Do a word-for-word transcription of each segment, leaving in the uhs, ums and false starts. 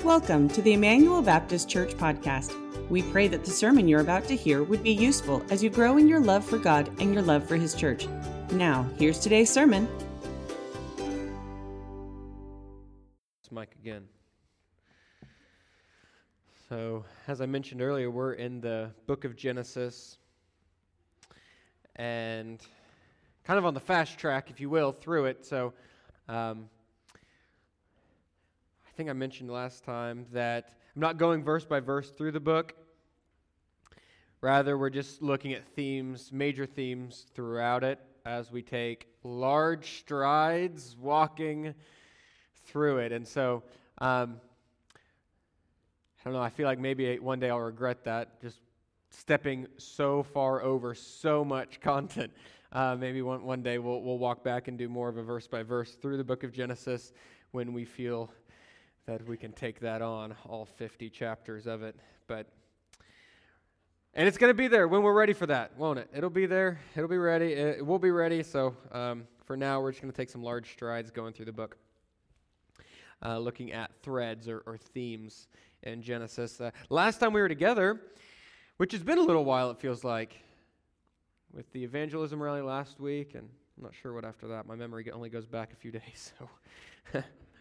Welcome to the Emmanuel Baptist Church podcast. We pray that the sermon you're about to hear would be useful as you grow in your love for God and your love for His church. Now, here's today's sermon. It's Mike again. So, as I mentioned earlier, we're in the book of Genesis, and kind of on the fast track, if you will, through it. So, um, I think I mentioned last time that I'm not going verse by verse through the book. Rather, we're just looking at themes, major themes throughout it as we take large strides walking through it. And so, um, I don't know, I feel like maybe one day I'll regret that, just stepping so far over so much content. Uh, maybe one, one day we'll, we'll walk back and do more of a verse by verse through the book of Genesis when we feel that we can take that on, all fifty chapters of it. But and it's going to be there when we're ready for that, won't it? It'll be there. It'll be ready. It, we'll be ready. So um, for now, we're just going to take some large strides going through the book, uh, looking at threads or, or themes in Genesis. Uh, last time we were together, which has been a little while, it feels like, with the evangelism rally last week, and I'm not sure what after that. My memory only goes back a few days, so...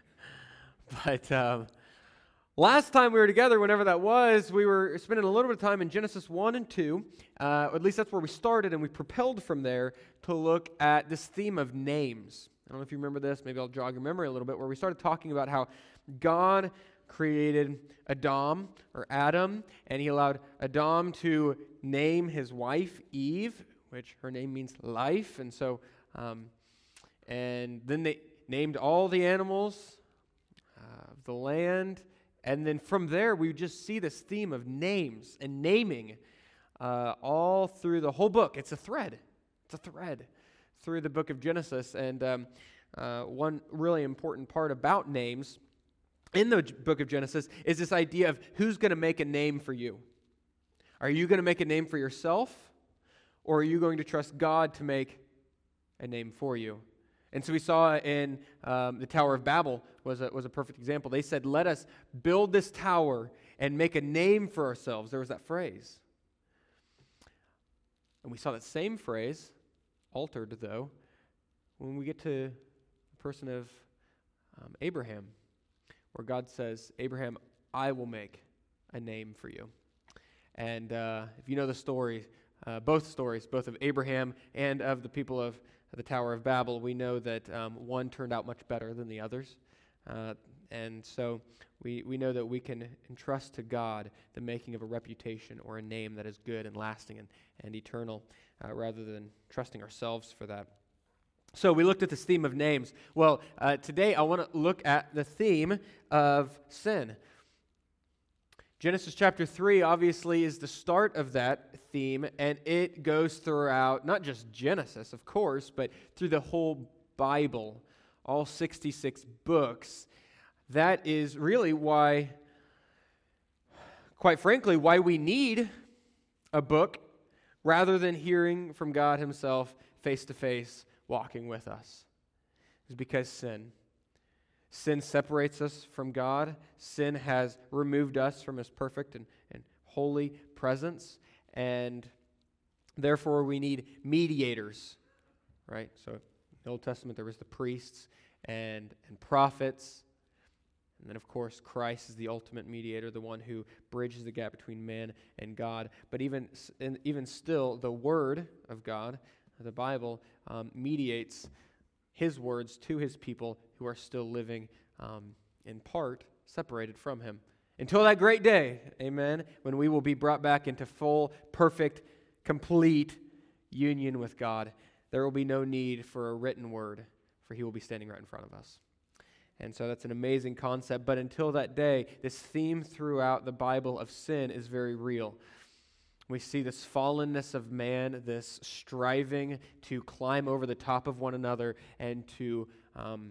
But um, last time we were together, whenever that was, we were spending a little bit of time in Genesis one and two. Uh, at least that's where we started, and we propelled from there to look at this theme of names. I don't know if you remember this. Maybe I'll jog your memory a little bit, where we started talking about how God created Adam, or Adam, and he allowed Adam to name his wife Eve, which her name means life. And so, um, and then they named all the animals of the land, and then from there we just see this theme of names and naming uh, all through the whole book. It's a thread. It's a thread through the book of Genesis, and um, uh, one really important part about names in the book of Genesis is this idea of who's going to make a name for you. Are you going to make a name for yourself, or are you going to trust God to make a name for you? And so we saw in um, the Tower of Babel was a, was a perfect example. They said, let us build this tower and make a name for ourselves. There was that phrase. And we saw that same phrase, altered though, when we get to the person of um, Abraham, where God says, Abraham, I will make a name for you. And uh, if you know the story, uh, both stories, both of Abraham and of the people of the Tower of Babel, we know that um, one turned out much better than the others. Uh, and so we, we know that we can entrust to God the making of a reputation or a name that is good and lasting and, and eternal, uh, rather than trusting ourselves for that. So we looked at this theme of names. Well, uh, today I want to look at the theme of sin. Genesis chapter three obviously is the start of that theme, and it goes throughout, not just Genesis, of course, but through the whole Bible, all sixty-six books. That is really why, quite frankly, why we need a book rather than hearing from God Himself face to face, walking with us. Is because sin. Sin separates us from God. Sin has removed us from His perfect and, and holy presence. And therefore we need mediators, right? So in the Old Testament there was the priests and, and prophets. And then of course Christ is the ultimate mediator, the one who bridges the gap between man and God. But even, even still, the Word of God, the Bible, um, mediates His words to His people who are still living um, in part separated from Him. Until that great day, amen, when we will be brought back into full, perfect, complete union with God, there will be no need for a written word, for He will be standing right in front of us. And so that's an amazing concept. But until that day, this theme throughout the Bible of sin is very real. We see this fallenness of man, this striving to climb over the top of one another and to um,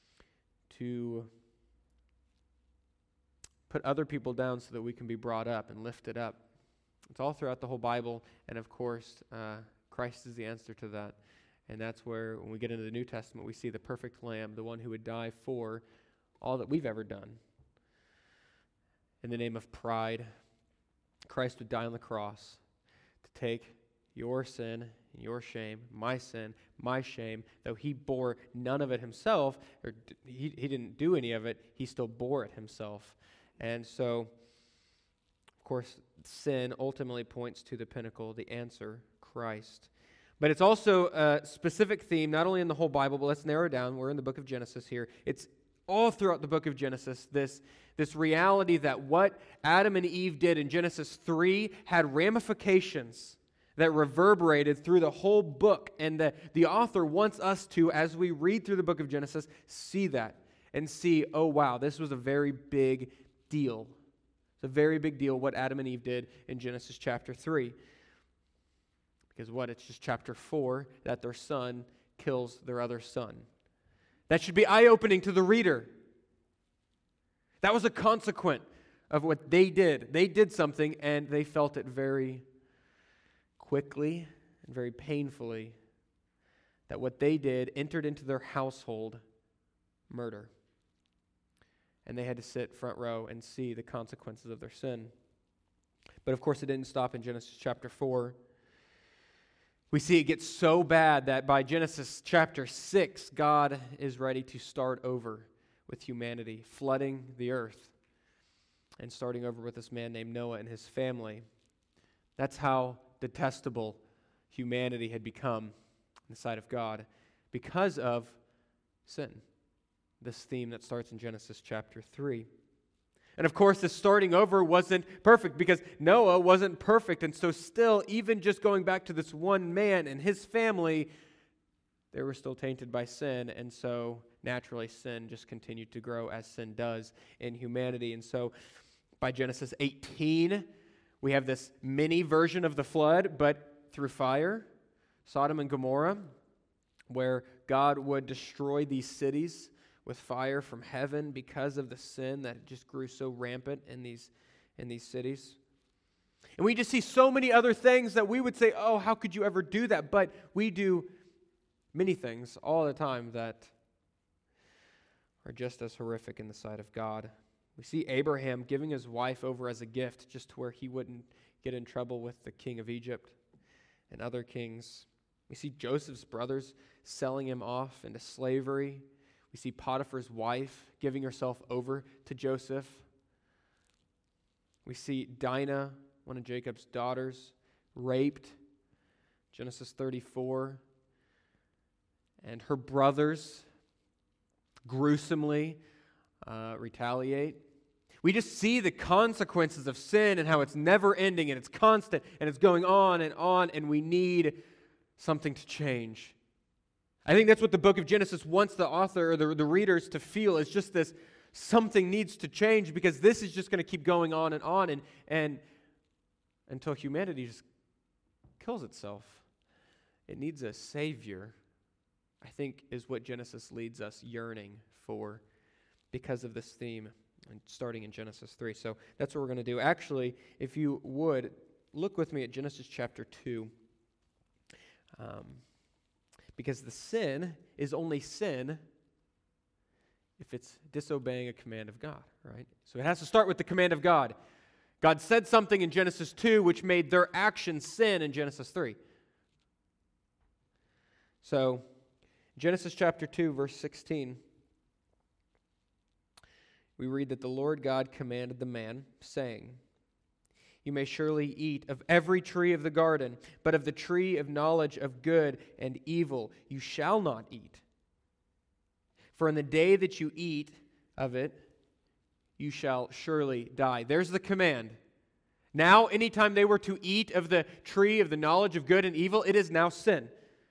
to put other people down so that we can be brought up and lifted up. It's all throughout the whole Bible, and of course, uh, Christ is the answer to that. And that's where, when we get into the New Testament, we see the perfect Lamb, the one who would die for all that we've ever done. in the name of pride, Christ would die on the cross to take your sin, your shame, my sin, my shame. Though he bore none of it himself, or he, he didn't do any of it, he still bore it himself. And so, of course, sin ultimately points to the pinnacle, the answer, Christ. But it's also a specific theme, not only in the whole Bible, but let's narrow it down. We're in the book of Genesis here. It's all throughout the book of Genesis, this, this reality that what Adam and Eve did in Genesis three had ramifications that reverberated through the whole book. And the, the author wants us to, as we read through the book of Genesis, see that and see, oh wow, this was a very big deal. It's a very big deal what Adam and Eve did in Genesis chapter three. Because what? It's just chapter four that their son kills their other son. That should be eye-opening to the reader. That was a consequence of what they did. They did something and they felt it very quickly and very painfully that what they did entered into their household murder. And they had to sit front row and see the consequences of their sin. But of course it didn't stop in Genesis chapter four. We see it gets so bad that by Genesis chapter six, God is ready to start over with humanity, flooding the earth and starting over with this man named Noah and his family. That's how detestable humanity had become in the sight of God because of sin. This theme that starts in Genesis chapter three. And of course, the starting over wasn't perfect because Noah wasn't perfect. And so still, even just going back to this one man and his family, they were still tainted by sin. And so naturally, sin just continued to grow as sin does in humanity. And so by Genesis eighteen, we have this mini version of the flood, but through fire, Sodom and Gomorrah, where God would destroy these cities with fire from heaven because of the sin that just grew so rampant in these, in these cities. And we just see so many other things that we would say, oh, how could you ever do that? But we do many things all the time that are just as horrific in the sight of God. We see Abraham giving his wife over as a gift just to where he wouldn't get in trouble with the king of Egypt and other kings. We see Joseph's brothers selling him off into slavery. We see Potiphar's wife giving herself over to Joseph. We see Dinah, one of Jacob's daughters, raped, Genesis thirty-four. And her brothers gruesomely uh, retaliate. We just see the consequences of sin and how it's never ending and it's constant and it's going on and on, and we need something to change. I think that's what the book of Genesis wants the author or the, the readers to feel, is just this, something needs to change, because this is just going to keep going on and on and, and until humanity just kills itself. It needs a savior, I think, is what Genesis leads us yearning for because of this theme, and starting in Genesis three. So that's what we're going to do. Actually, if you would, look with me at Genesis chapter two. Um, because the sin is only sin if it's disobeying a command of God, right? So it has to start with the command of God. God said something in Genesis two which made their action sin in Genesis three. So, Genesis chapter two, verse sixteen, we read that the Lord God commanded the man, saying, "You may surely eat of every tree of the garden, but of the tree of knowledge of good and evil you shall not eat. For in the day that you eat of it, you shall surely die." There's the command. Now, anytime they were to eat of the tree of the knowledge of good and evil, it is now sin.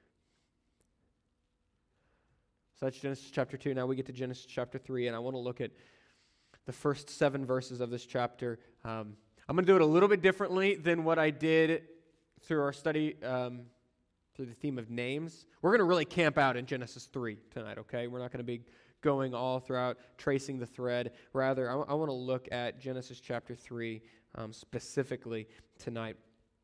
So that's Genesis chapter two. Now we get to Genesis chapter three, and I want to look at the first seven verses of this chapter. Um, I'm going to do it a little bit differently than what I did through our study um, through the theme of names. We're going to really camp out in Genesis three tonight, okay? We're not going to be going all throughout, tracing the thread. Rather, I, w- I want to look at Genesis chapter three um, specifically tonight.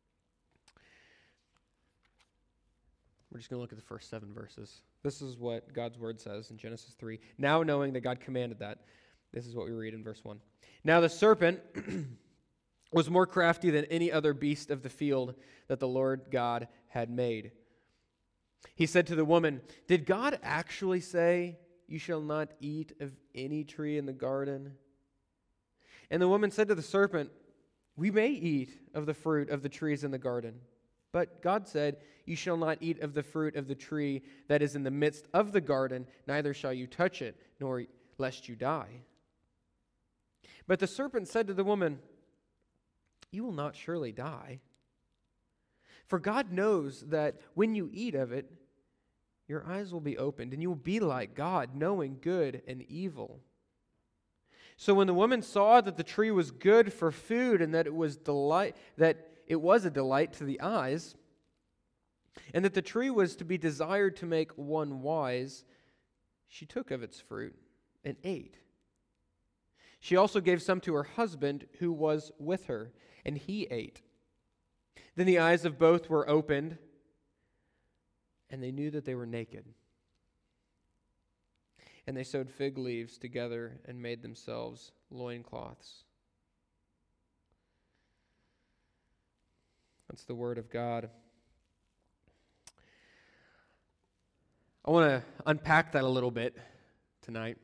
We're just going to look at the first seven verses. This is what God's word says in Genesis three. Now knowing that God commanded that, this is what we read in verse one. Now the serpent was more crafty than any other beast of the field that the Lord God had made. He said to the woman, "Did God actually say, 'You shall not eat of any tree in the garden'?" And the woman said to the serpent, "We may eat of the fruit of the trees in the garden. But God said, 'You shall not eat of the fruit of the tree that is in the midst of the garden, neither shall you touch it, nor lest you die.' But the serpent said to the woman, 'You will not surely die. For God knows that when you eat of it, your eyes will be opened, and you will be like God, knowing good and evil.' So when the woman saw that the tree was good for food, and that it was delight that it was a delight to the eyes, and that the tree was to be desired to make one wise, she took of its fruit and ate. She also gave some to her husband who was with her, and he ate. Then the eyes of both were opened, and they knew that they were naked. And they sewed fig leaves together and made themselves loincloths." That's the word of God. I want to unpack that a little bit tonight.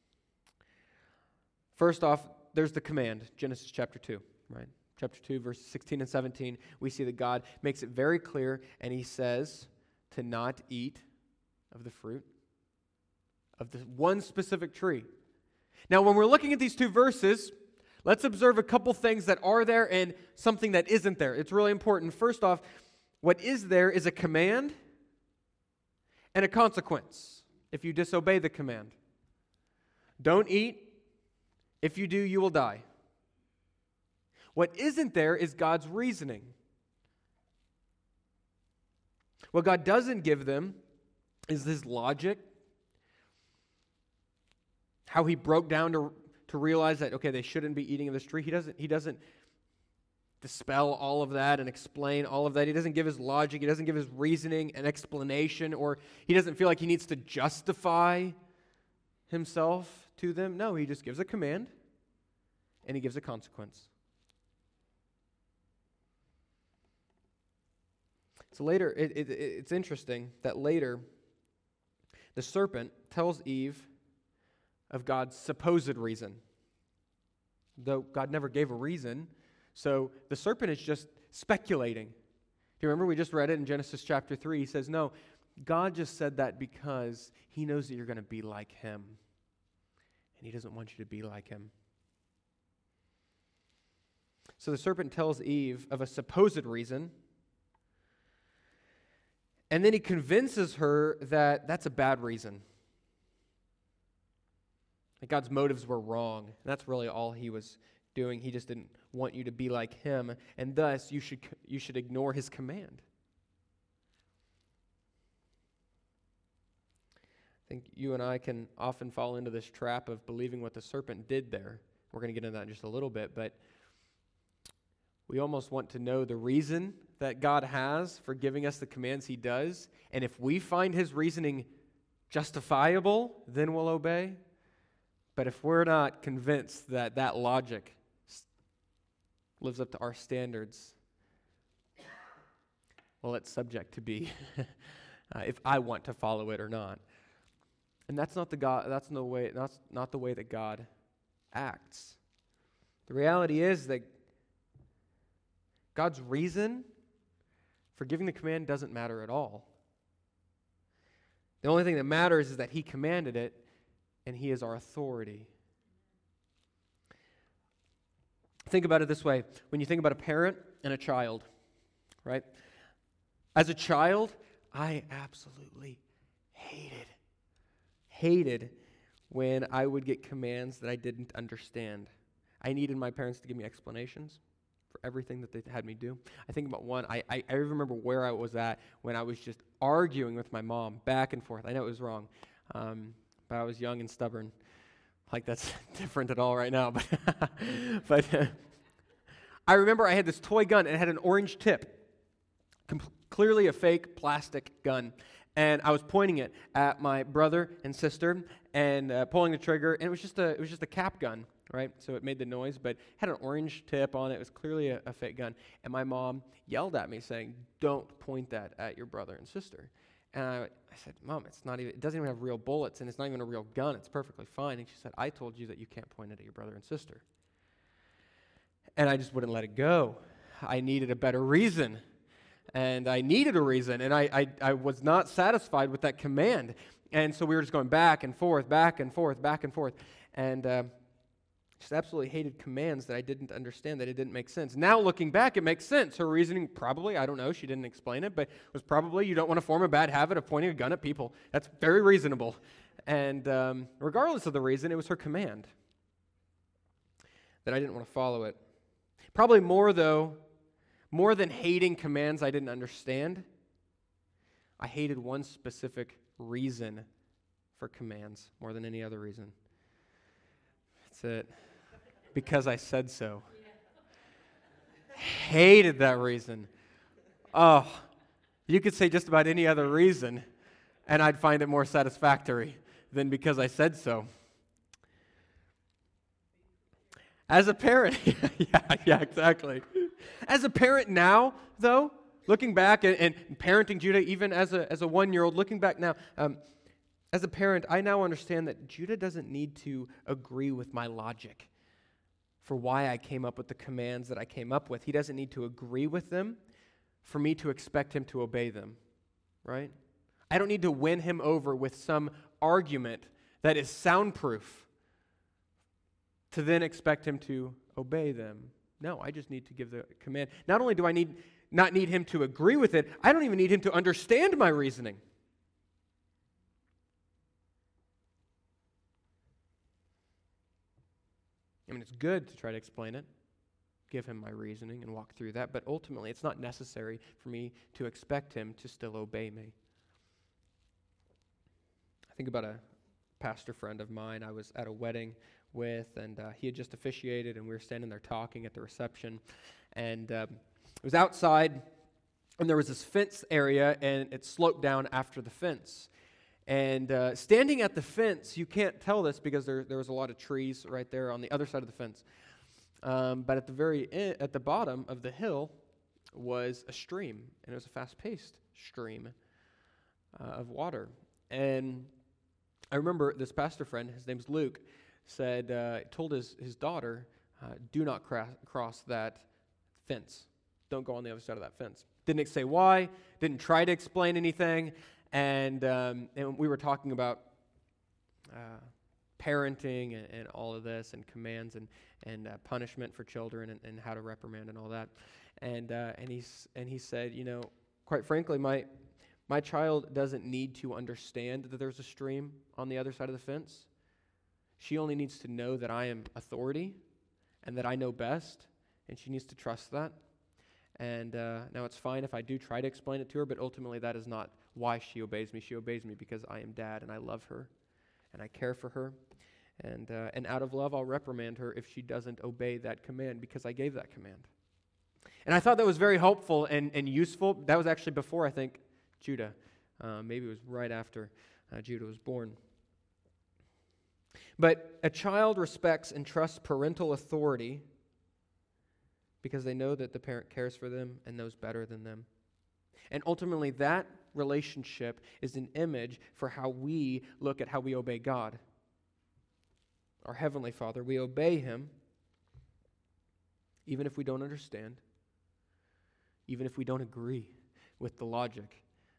First off, there's the command, Genesis chapter two, right? Chapter two, verses sixteen and seventeen, we see that God makes it very clear, and he says to not eat of the fruit of the one specific tree. Now, when we're looking at these two verses, let's observe a couple things that are there and something that isn't there. It's really important. First off, what is there is a command and a consequence if you disobey the command. Don't eat. If you do, you will die. What isn't there is God's reasoning. What God doesn't give them is his logic, how he broke down to, to realize that, okay, they shouldn't be eating of this tree. He doesn't, he doesn't dispel all of that and explain all of that. He doesn't give his logic. He doesn't give his reasoning and explanation, or he doesn't feel like he needs to justify himself to them. No, he just gives a command and he gives a consequence. So later, it, it, it's interesting that later the serpent tells Eve of God's supposed reason, though God never gave a reason. So the serpent is just speculating. Do you remember we just read it in Genesis chapter three? He says, no, God just said that because he knows that you're going to be like him, and he doesn't want you to be like him. So the serpent tells Eve of a supposed reason, and then he convinces her that that's a bad reason. That God's motives were wrong. And that's really all he was doing. He just didn't want you to be like him, and thus you should you should ignore his command. I think you and I can often fall into this trap of believing what the serpent did there. We're going to get into that in just a little bit, but we almost want to know the reason that God has for giving us the commands he does, and if we find his reasoning justifiable, then we'll obey. But if we're not convinced that that logic lives up to our standards, well, it's subject to be uh, if I want to follow it or not. And that's not the God. That's no way. That's not the way that God acts. The reality is that God's reason for giving the command doesn't matter at all. The only thing that matters is that he commanded it, and he is our authority. Think about it this way. When you think about a parent and a child, right? As a child, I absolutely hated, hated when I would get commands that I didn't understand. I needed my parents to give me explanations for everything that they had me do. I think about one, I, I, I remember where I was at when I was just arguing with my mom back and forth. I know it was wrong. Um, But I was young and stubborn. Like that's different at all right now. But, but uh, I remember I had this toy gun, and it had an orange tip. Com- clearly a fake plastic gun. And I was pointing it at my brother and sister and uh, pulling the trigger, and it was just a it was just a cap gun, right? So it made the noise, but it had an orange tip on it. It was clearly a, a fake gun. And my mom yelled at me saying, "Don't point that at your brother and sister." And I, I said, "Mom, it's not even. It doesn't even have real bullets, and it's not even a real gun. It's perfectly fine." And she said, "I told you that you can't point it at your brother and sister." And I just wouldn't let it go. I needed a better reason. And I needed a reason, and I, I, I was not satisfied with that command. And so we were just going back and forth, back and forth, back and forth. And uh, just absolutely hated commands that I didn't understand, that it didn't make sense. Now looking back, it makes sense. Her reasoning probably, I don't know, she didn't explain it, but was probably you don't want to form a bad habit of pointing a gun at people. That's very reasonable. And um, regardless of the reason, it was her command that I didn't want to follow it. Probably more, though, more than hating commands I didn't understand, I hated one specific reason for commands more than any other reason. That's it. Because I said so. Hated that reason. Oh, you could say just about any other reason, and I'd find it more satisfactory than because I said so. As a parent, yeah, yeah, exactly. As a parent now, though, looking back and, and parenting Judah, even as a as a one-year-old, looking back now, um, as a parent, I now understand that Judah doesn't need to agree with my logic for why I came up with the commands that I came up with. He doesn't need to agree with them for me to expect him to obey them, right? I don't need to win him over with some argument that is soundproof to then expect him to obey them. No, I just need to give the command. Not only do I need not need him to agree with it, I don't even need him to understand my reasoning. I mean, it's good to try to explain it, give him my reasoning and walk through that, but ultimately it's not necessary for me to expect him to still obey me. I think about a pastor friend of mine I was at a wedding with, and uh, he had just officiated, and we were standing there talking at the reception, and um, it was outside, and there was this fence area, and it sloped down after the fence. And uh, standing at the fence, you can't tell this because there there was a lot of trees right there on the other side of the fence. Um, but at the very end, at the bottom of the hill was a stream, and it was a fast-paced stream uh, of water. And I remember this pastor friend, his name's Luke, said, uh, told his, his daughter, uh, do not cra- cross that fence. Don't go on the other side of that fence. Didn't say why, didn't try to explain anything, and um, and we were talking about uh, parenting and, and all of this, and commands and, and uh, punishment for children, and, and how to reprimand and all that. And uh, and he's and he said, you know, quite frankly, my my child doesn't need to understand that there's a stream on the other side of the fence. She only needs to know that I am authority and that I know best, and she needs to trust that. And uh, now it's fine if I do try to explain it to her, but ultimately that is not why she obeys me. She obeys me because I am dad and I love her and I care for her. And uh, and out of love, I'll reprimand her if she doesn't obey that command because I gave that command. And I thought that was very helpful and, and useful. That was actually before, I think, Judah. Uh, maybe it was right after uh, Judah was born. But a child respects and trusts parental authority because they know that the parent cares for them and knows better than them. And ultimately, that relationship is an image for how we look at how we obey God. Our Heavenly Father, we obey Him even if we don't understand, even if we don't agree with the logic.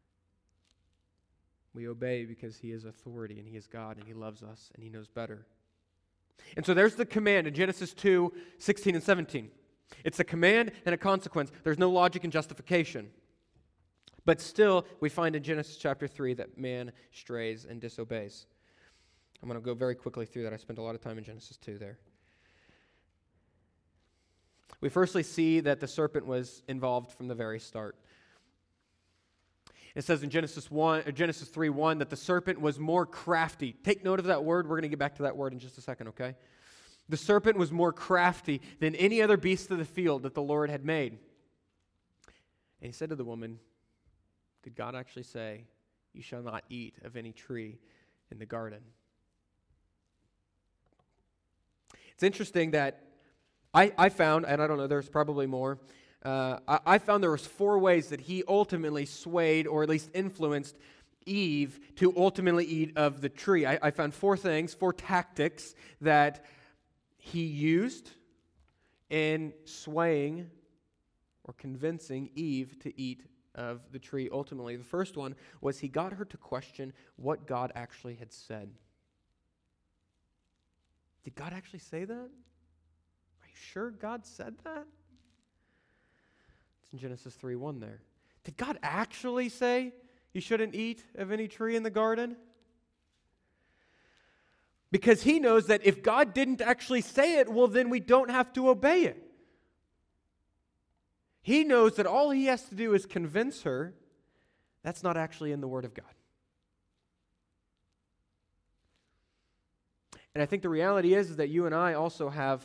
We obey because He is authority and He is God and He loves us and He knows better. And so there's the command in Genesis two, sixteen and seventeen. It's a command and a consequence. There's no logic and justification. But still, we find in Genesis chapter three that man strays and disobeys. I'm going to go very quickly through that. I spent a lot of time in Genesis two there. We firstly see that the serpent was involved from the very start. It says in Genesis one, or Genesis three one that the serpent was more crafty. Take note of that word. We're going to get back to that word in just a second, okay? The serpent was more crafty than any other beast of the field that the Lord had made. And he said to the woman, did God actually say, you shall not eat of any tree in the garden. It's interesting that I, I found, and I don't know, there's probably more, uh, I, I found there was four ways that he ultimately swayed or at least influenced Eve to ultimately eat of the tree. I, I found four things, four tactics that he used in swaying or convincing Eve to eat of the tree ultimately. The first one was he got her to question what God actually had said. Did God actually say that? Are you sure God said that? It's in Genesis three one there. Did God actually say you shouldn't eat of any tree in the garden? Because he knows that if God didn't actually say it, well, then we don't have to obey it. He knows that all he has to do is convince her that's not actually in the Word of God. And I think the reality is, is that you and I also have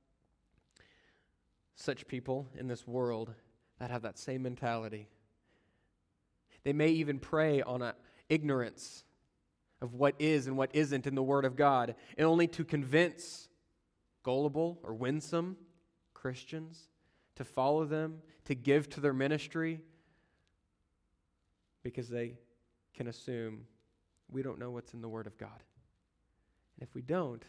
such people in this world that have that same mentality. They may even prey on a ignorance of what is and what isn't in the Word of God, and only to convince gullible or winsome Christians to follow them, to give to their ministry, because they can assume we don't know what's in the Word of God. And if we don't,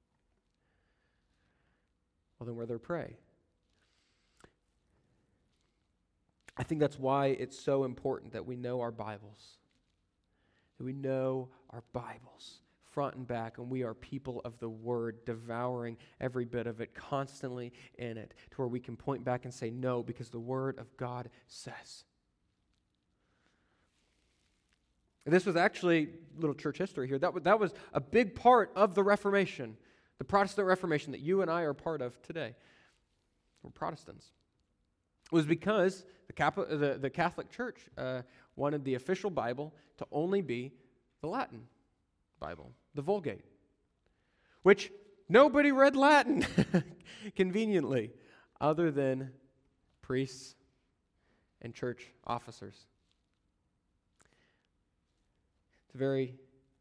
well, then we're their prey. I think that's why it's so important that we know our Bibles. That we know our Bibles front and back, and we are people of the Word, devouring every bit of it, constantly in it, to where we can point back and say no, because the Word of God says. And this was actually little church history here. That was, that was a big part of the Reformation, the Protestant Reformation that you and I are part of today. We're Protestants. It was because the, Cap- the, the Catholic Church uh, wanted the official Bible to only be the Latin Bible, the Vulgate, which nobody read Latin, conveniently, other than priests and church officers. It's a very,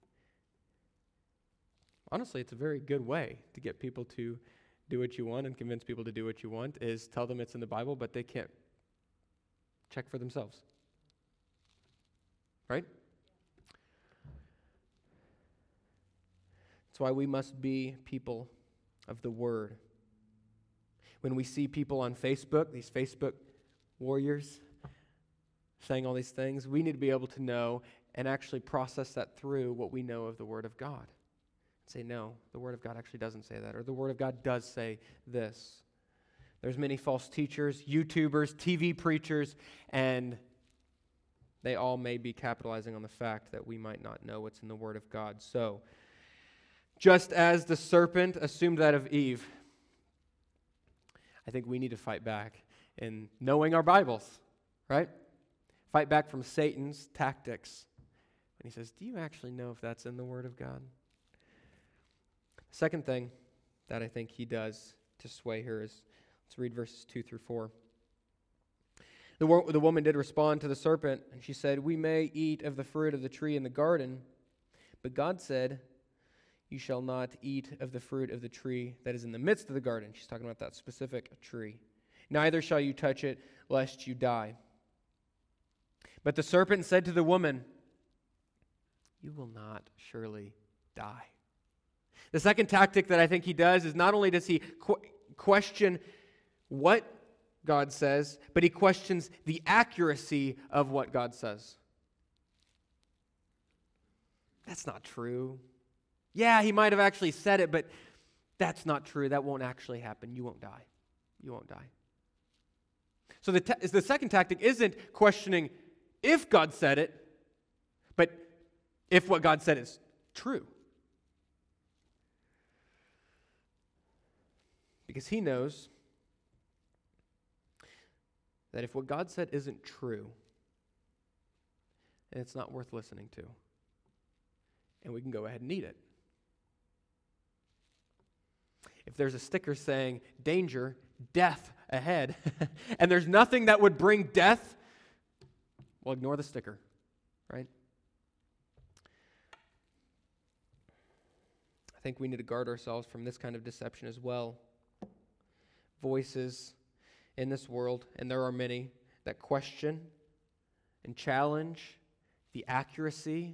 honestly, it's a very good way to get people to do what you want and convince people to do what you want, is tell them it's in the Bible, but they can't check for themselves. Right? That's why we must be people of the Word. When we see people on Facebook, these Facebook warriors, saying all these things, we need to be able to know and actually process that through what we know of the Word of God. Say, no, the Word of God actually doesn't say that, or the Word of God does say this. There's many false teachers, YouTubers, T V preachers, and they all may be capitalizing on the fact that we might not know what's in the Word of God. So, just as the serpent assumed that of Eve, I think we need to fight back in knowing our Bibles, right? Fight back from Satan's tactics. And he says, do you actually know if that's in the Word of God? Second thing that I think he does to sway her is, let's read verses two through four. The, wo- the woman did respond to the serpent, and she said, we may eat of the fruit of the tree in the garden, but God said, you shall not eat of the fruit of the tree that is in the midst of the garden. She's talking about that specific tree. Neither shall you touch it, lest you die. But the serpent said to the woman, you will not surely die. The second tactic that I think he does is not only does he qu- question what God says, but he questions the accuracy of what God says. That's not true. Yeah, he might have actually said it, but that's not true. That won't actually happen. You won't die. You won't die. So the, ta- the second tactic isn't questioning if God said it, but if what God said is true. Because he knows that if what God said isn't true, then it's not worth listening to. And we can go ahead and eat it. If there's a sticker saying, danger, death ahead, and there's nothing that would bring death, well, ignore the sticker, right? think we need to guard ourselves from this kind of deception as well. Voices in this world, and there are many, that question and challenge the accuracy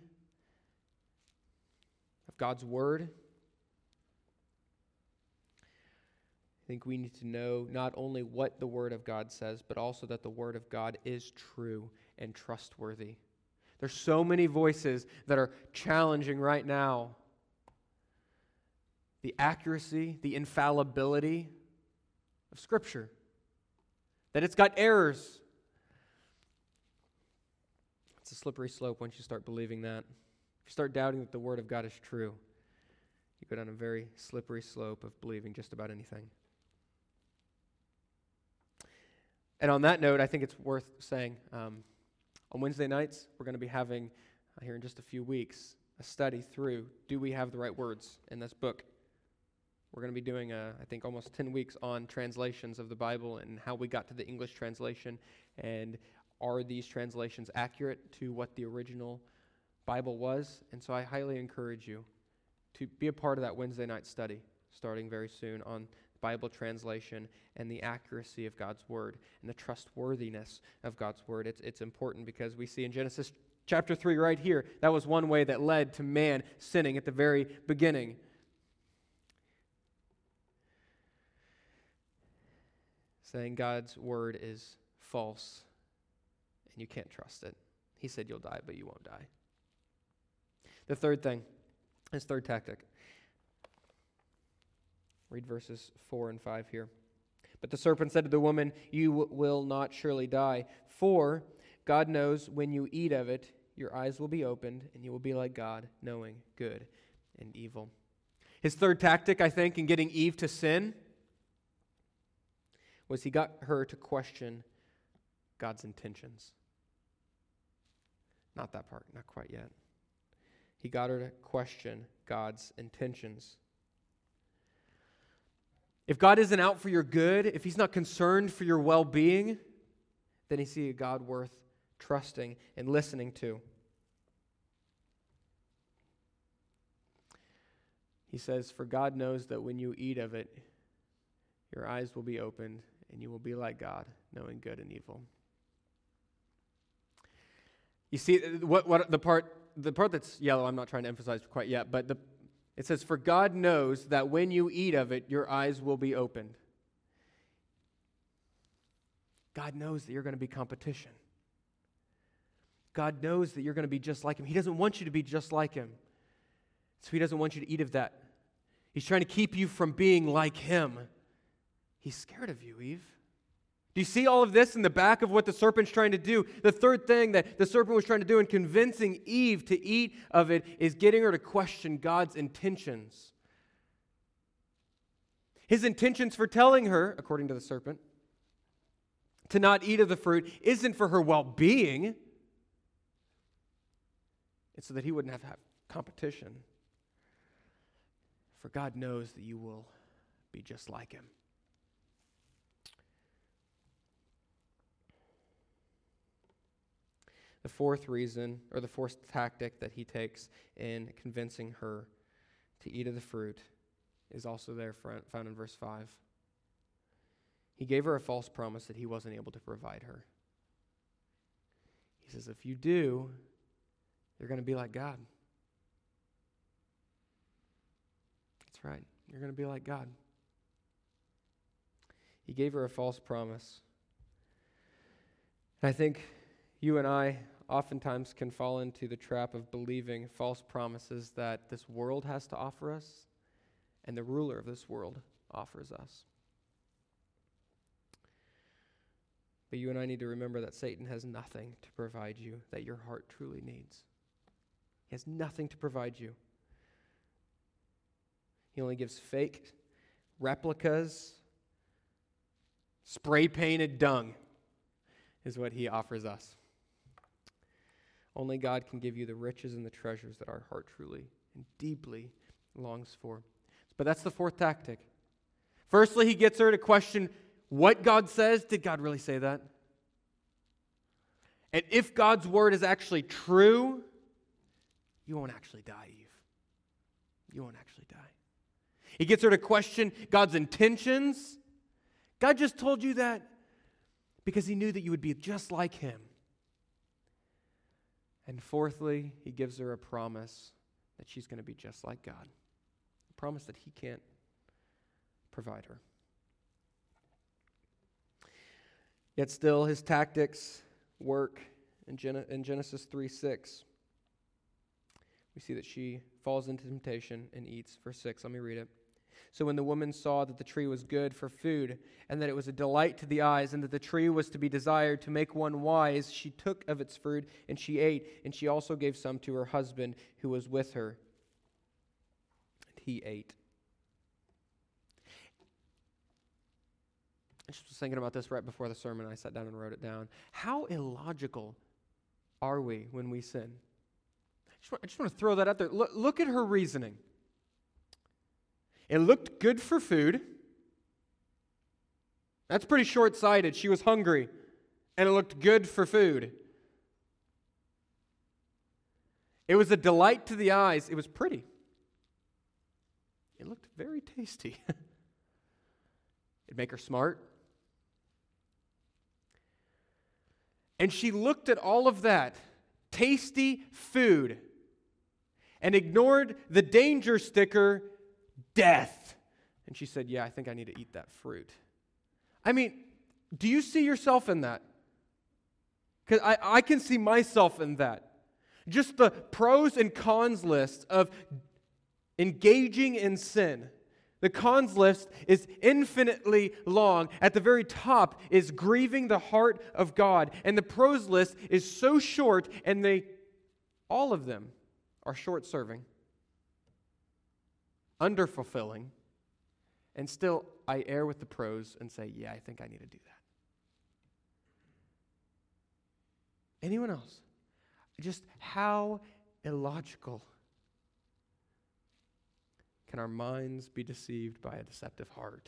of God's word. I think we need to know not only what the word of God says, but also that the word of God is true and trustworthy. There's so many voices that are challenging right now the accuracy, the infallibility of Scripture, that it's got errors. It's a slippery slope once you start believing that. If you start doubting that the Word of God is true, you go down a very slippery slope of believing just about anything. And on that note, I think it's worth saying, um, on Wednesday nights, we're going to be having, uh, here in just a few weeks, a study through, do we have the right words in this book? We're going to be doing, a, I think, almost ten weeks on translations of the Bible and how we got to the English translation, and are these translations accurate to what the original Bible was? And so I highly encourage you to be a part of that Wednesday night study, starting very soon, on Bible translation and the accuracy of God's Word and the trustworthiness of God's Word. It's, it's important because we see in Genesis chapter three right here, that was one way that led to man sinning at the very beginning. Saying God's Word is false and you can't trust it. He said you'll die, but you won't die. The third thing, his third tactic. Read verses four and five here. But the serpent said to the woman, you w- will not surely die, for God knows when you eat of it, your eyes will be opened, and you will be like God, knowing good and evil. His third tactic, I think, in getting Eve to sin was he got her to question God's intentions. Not that part, not quite yet. He got her to question God's intentions. If God isn't out for your good, if he's not concerned for your well-being, then you see a God worth trusting and listening to. He says, for God knows that when you eat of it, your eyes will be opened and you will be like God, knowing good and evil. You see, what, what the part the part that's yellow, I'm not trying to emphasize quite yet, but the it says, for God knows that when you eat of it, your eyes will be opened. God knows that you're going to be competition. God knows that you're going to be just like him. He doesn't want you to be just like him. So he doesn't want you to eat of that. He's trying to keep you from being like him. He's scared of you, Eve. Do you see all of this in the back of what the serpent's trying to do? The third thing that the serpent was trying to do in convincing Eve to eat of it is getting her to question God's intentions. His intentions for telling her, according to the serpent, to not eat of the fruit isn't for her well-being. It's so that he wouldn't have to have competition. For God knows that you will be just like him. The fourth reason, or the fourth tactic that he takes in convincing her to eat of the fruit is also there found in verse five. He gave her a false promise that he wasn't able to provide her. He says, if you do, you're going to be like God. That's right. You're going to be like God. He gave her a false promise. And I think you and I oftentimes can fall into the trap of believing false promises that this world has to offer us and the ruler of this world offers us. But you and I need to remember that Satan has nothing to provide you that your heart truly needs. He has nothing to provide you. He only gives fake replicas, spray-painted dung is what he offers us. Only God can give you the riches and the treasures that our heart truly and deeply longs for. But that's the fourth tactic. Firstly, he gets her to question what God says. Did God really say that? And if God's word is actually true, you won't actually die, Eve. You won't actually die. He gets her to question God's intentions. God just told you that because he knew that you would be just like him. And fourthly, he gives her a promise that she's going to be just like God. A promise that he can't provide her. Yet still, his tactics work in, Gen- in Genesis three six. We see that she falls into temptation and eats. Verse six, let me read it. So when the woman saw that the tree was good for food, and that it was a delight to the eyes, and that the tree was to be desired to make one wise, she took of its fruit, and she ate, and she also gave some to her husband who was with her. And he ate. I just was thinking about this right before the sermon. I sat down and wrote it down. How illogical are we when we sin? I just want, I just want to throw that out there. Look, look at her reasoning. It looked good for food. That's pretty short-sighted. She was hungry, and it looked good for food. It was a delight to the eyes. It was pretty. It looked very tasty. It'd make her smart. And she looked at all of that tasty food and ignored the danger sticker, death. And she said, yeah, I think I need to eat that fruit. I mean, do you see yourself in that? Because I, I can see myself in that. Just the pros and cons list of engaging in sin. The cons list is infinitely long. At the very top is grieving the heart of God. And the pros list is so short, and they, all of them are short-serving, under-fulfilling, and still I err with the pros and say, yeah, I think I need to do that. Anyone else? Just how illogical can our minds be deceived by a deceptive heart?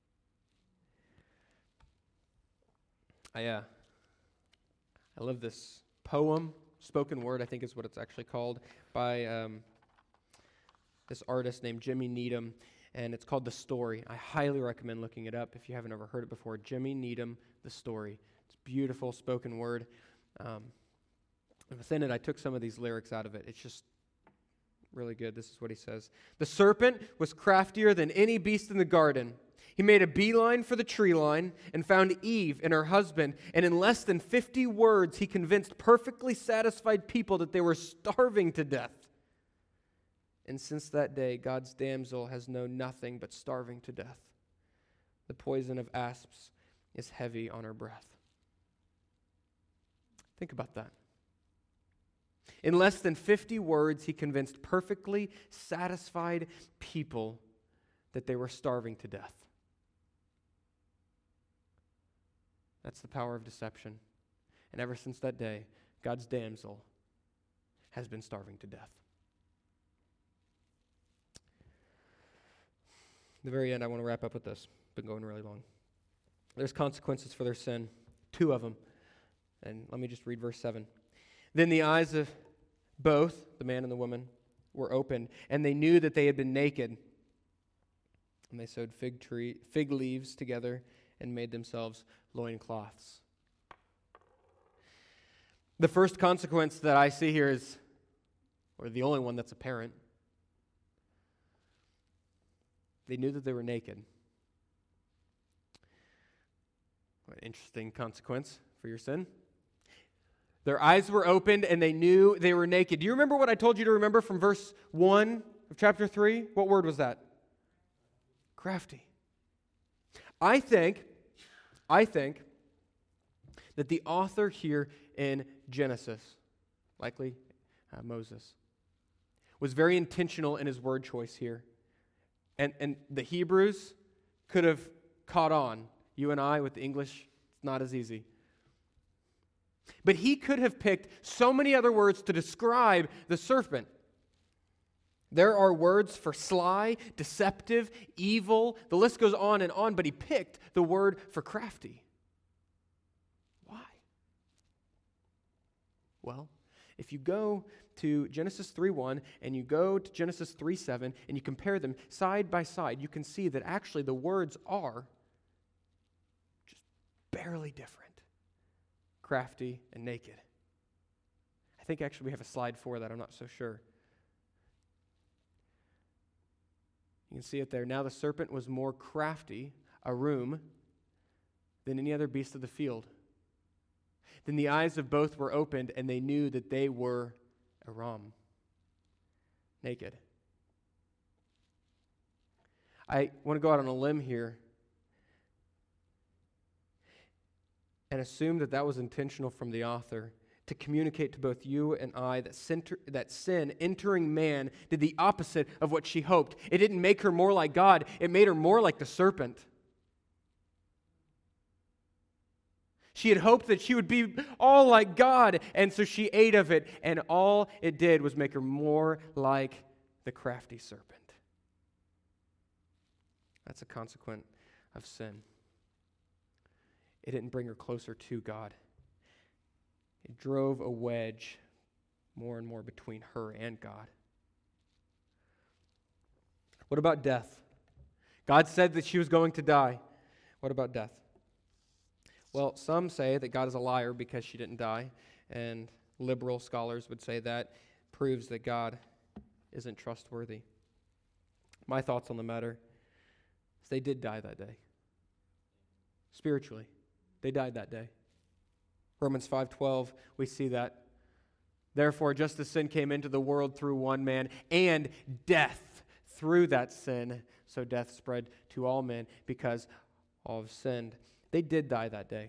I, uh, I love this poem, spoken word, I think is what it's actually called, by um, this artist named Jimmy Needham, and it's called The Story. I highly recommend looking it up if you haven't ever heard it before. Jimmy Needham, The Story. It's beautiful spoken word. Um, and within it, I took some of these lyrics out of it. It's just really good. This is what he says. The serpent was craftier than any beast in the garden. He made a beeline for the tree line and found Eve and her husband, and in less than fifty words, he convinced perfectly satisfied people that they were starving to death. And since that day, God's damsel has known nothing but starving to death. The poison of asps is heavy on her breath. Think about that. In less than fifty words, he convinced perfectly satisfied people that they were starving to death. That's the power of deception. And ever since that day, God's damsel has been starving to death. At the very end, I want to wrap up with this. Been going really long. There's consequences for their sin, two of them. And let me just read verse seven. Then the eyes of both, the man and the woman, were opened, and they knew that they had been naked. And they sewed fig tree, fig leaves together and made themselves loincloths. The first consequence that I see here is, or the only one that's apparent, they knew that they were naked. What an interesting consequence for your sin. Their eyes were opened and they knew they were naked. Do you remember what I told you to remember from verse one of chapter three? What word was that? Crafty. I think, I think that the author here in Genesis, likely uh, Moses, was very intentional in his word choice here. And, and the Hebrews could have caught on. You and I with the English, it's not as easy. But he could have picked so many other words to describe the serpent. There are words for sly, deceptive, evil. The list goes on and on, but he picked the word for crafty. Why? Well, if you go to Genesis three one and you go to Genesis three seven and you compare them side by side, you can see that actually the words are just barely different. Crafty and naked. I think actually we have a slide for that. I'm not so sure. You can see it there. Now the serpent was more crafty, arum, than any other beast of the field. Then the eyes of both were opened, and they knew that they were arum, naked. I want to go out on a limb here and assume that that was intentional from the author to communicate to both you and I that sin, that sin entering man did the opposite of what she hoped. It didn't make her more like God. It made her more like the serpent. She had hoped that she would be all like God, and so she ate of it, and all it did was make her more like the crafty serpent. That's a consequence of sin. It didn't bring her closer to God. It drove a wedge more and more between her and God. What about death? God said that she was going to die. What about death? Well, some say that God is a liar because she didn't die, and liberal scholars would say that proves that God isn't trustworthy. My thoughts on the matter is they did die that day. Spiritually, they died that day. Romans five twelve, we see that. Therefore, just as sin came into the world through one man, and death through that sin, so death spread to all men because all have sinned. They did die that day.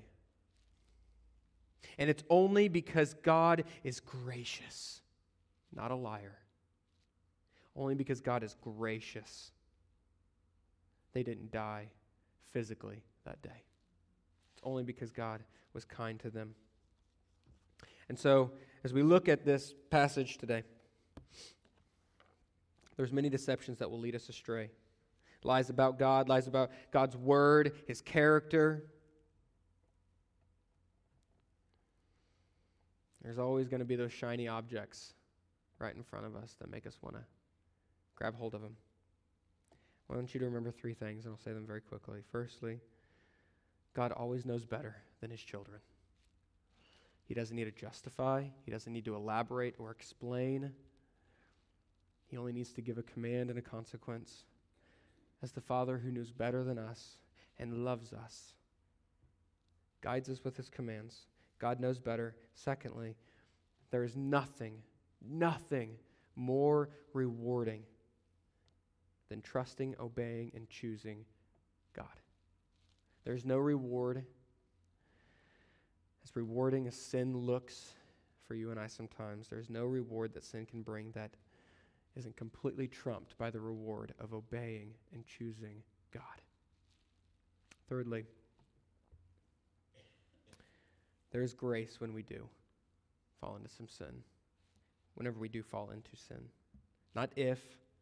And it's only because God is gracious, not a liar. Only because God is gracious, they didn't die physically that day. It's only because God was kind to them. And so, as we look at this passage today, there's many deceptions that will lead us astray. Lies about God, lies about God's word, his character. There's always going to be those shiny objects right in front of us that make us want to grab hold of them. I want you to remember three things, and I'll say them very quickly. Firstly, God always knows better than his children. He doesn't need to justify. He doesn't need to elaborate or explain. He only needs to give a command and a consequence. As the Father who knows better than us and loves us, guides us with his commands. God knows better. Secondly, there is nothing, nothing more rewarding than trusting, obeying, and choosing God. There's no reward as rewarding as sin looks for you and I sometimes. There's no reward that sin can bring that isn't completely trumped by the reward of obeying and choosing God. Thirdly, there is grace when we do fall into some sin. Whenever we do fall into sin. Not if,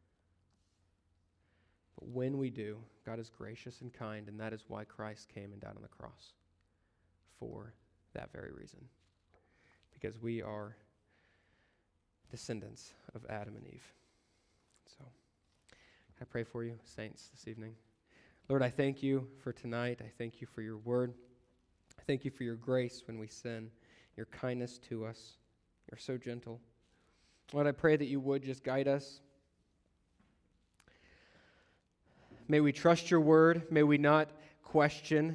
but when we do, God is gracious and kind, and that is why Christ came and died on the cross. For that very reason. Because we are descendants of Adam and Eve. So, I pray for you, saints, this evening. Lord, I thank you for tonight. I thank you for your word. I thank you for your grace when we sin, your kindness to us. You're so gentle. Lord, I pray that you would just guide us. May we trust your word. May we not question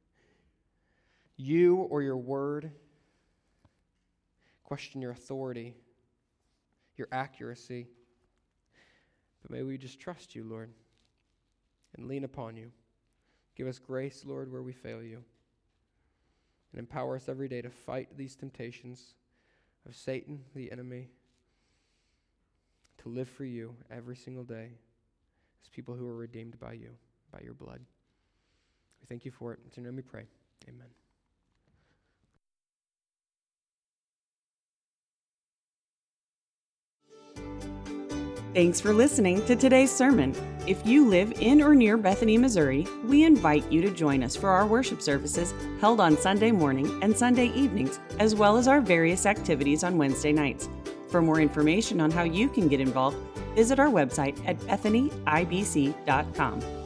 you or your word. Question your authority, your accuracy. But may we just trust you, Lord, and lean upon you. Give us grace, Lord, where we fail you. And empower us every day to fight these temptations of Satan, the enemy, to live for you every single day as people who are redeemed by you, by your blood. We thank you for it. In your name we pray. Amen. Thanks for listening to today's sermon. If you live in or near Bethany, Missouri, we invite you to join us for our worship services held on Sunday morning and Sunday evenings, as well as our various activities on Wednesday nights. For more information on how you can get involved, visit our website at bethany I B C dot com.